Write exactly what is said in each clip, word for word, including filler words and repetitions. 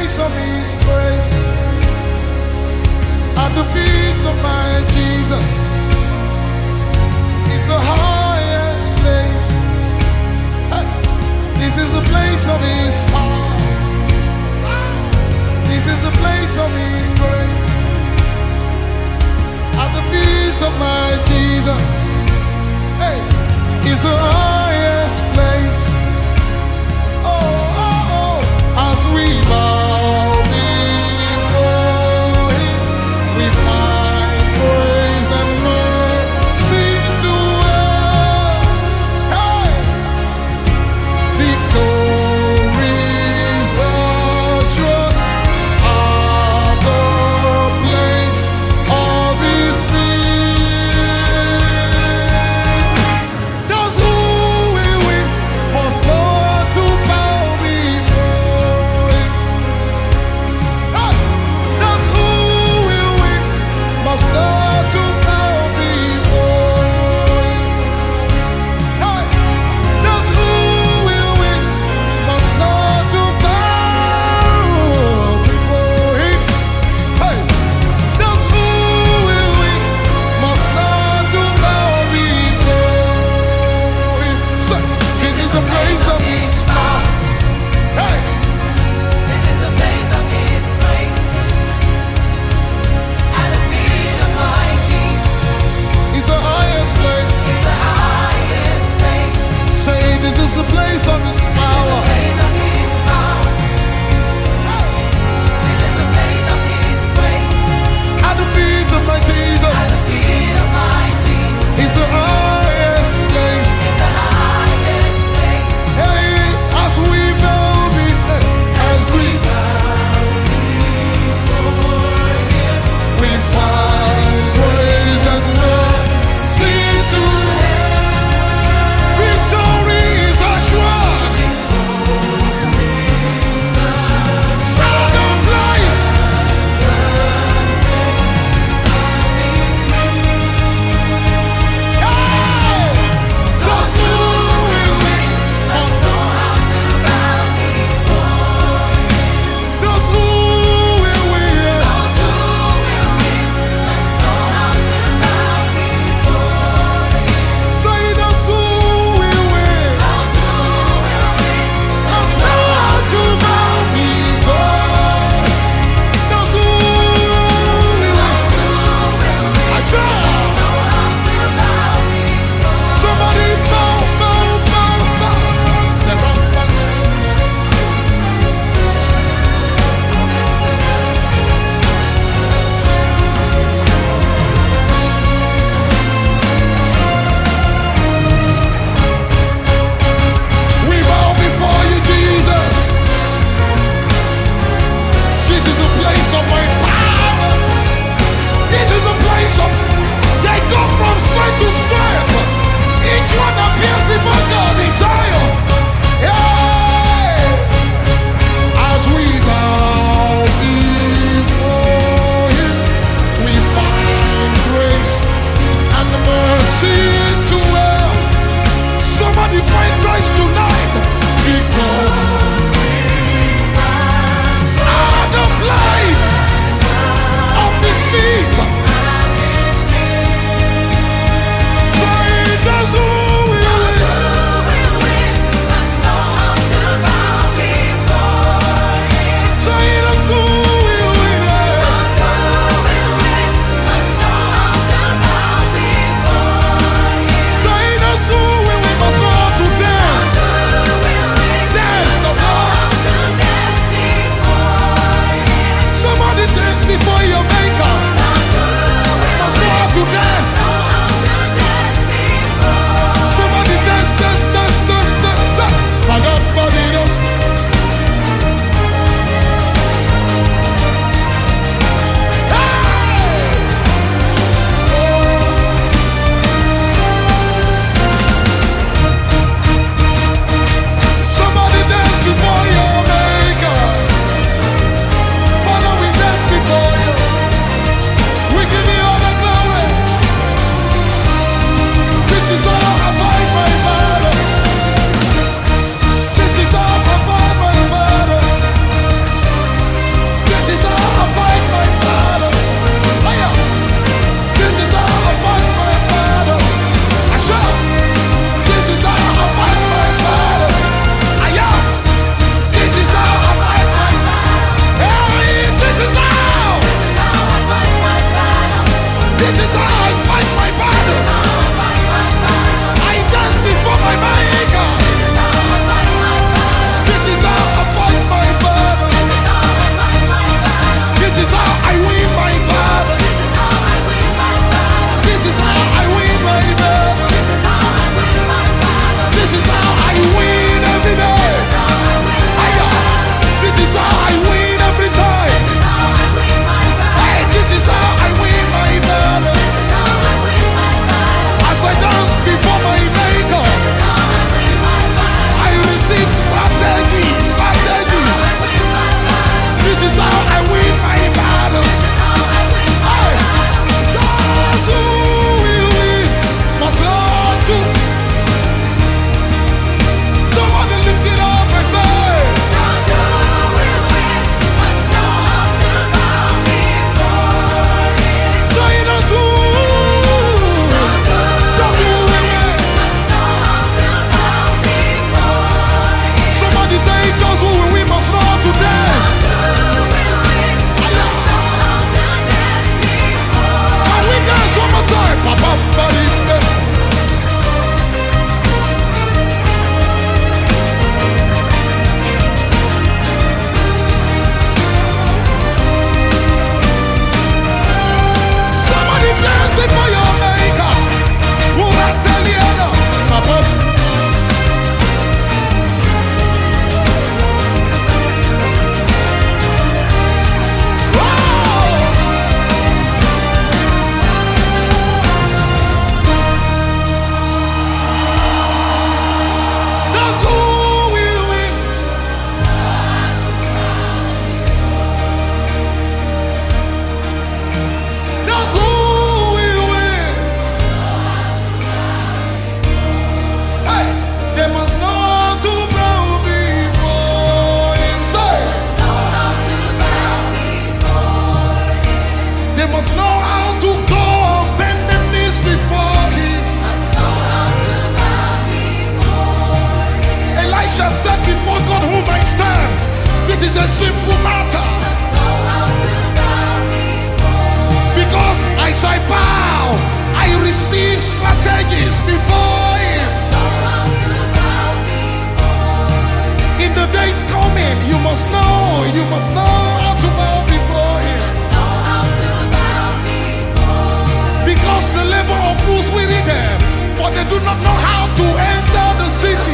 place of His grace, at the feet of my Jesus, is the highest place. This is the place of His power. This is the place of His grace. At the feet of my Jesus, hey, is the highest place. Oh, oh, oh, as we bow before Him, we find praise and mercy to earn. Hey, victory is assured at the place of His feet. Those who is how I fight my battle. I dance before my maker. This is how I fight my battle. This is how I win my battle. This is how I win my battle. This is how I win every day. This is how I win every time. Hey, this is how I win my battle. As I dance before my maker, I receive strategy, strategy. This is how I win my battle. Hey, those who will win must learn to. Somebody lift it up and say, those who will win must know how to bow before Him. Say those who, those who will win must know how to bow before Him. Somebody say those who will win must know how to dance. Can we dance one more time? Papa, buddy. Somebody dance before your maker. Who I tell you now? Papa. That's who will win. That's who will win. Hey, they must know how to bow before Him. Say, they must know how to go and bend their knees before Him. Elisha said before God whom I stand. This is a simple matter. Because as I bow, I receive strategies before Him. In the days coming, you must know, you must know how to bow before Him. Because the labor of fools weary them, for they do not know how to enter the city.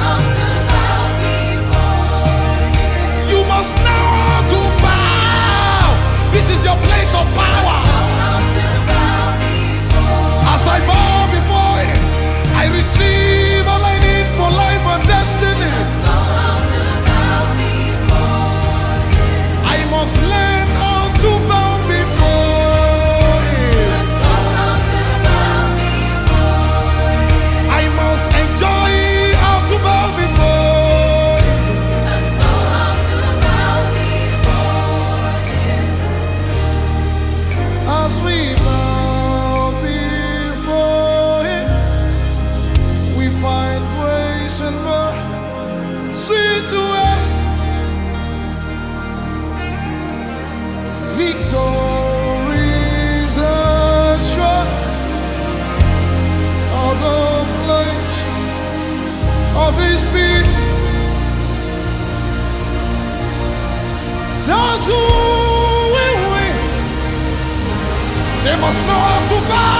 You must know how to bow. This is your place of power. As I bow before Him, I receive all I need for life and destiny. I must learn how to bow before Him. I must enjoy how to bow before Him. As we bow before Him, we find grace and mercy to us. Victory is assured of the place of His feet. Those who will win, they must know how to bow.